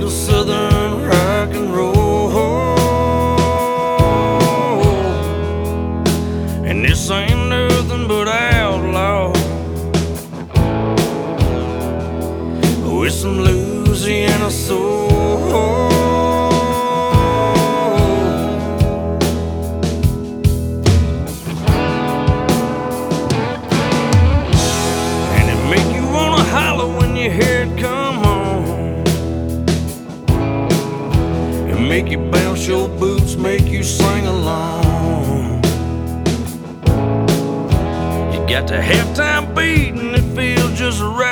little southern rock and roll. And this ain't nothing but outlaw with some Louisiana soul. And it make you wanna holler when you hear it come on, and make you bounce your boots, make you sing along. You got the halftime beat and it feels just right.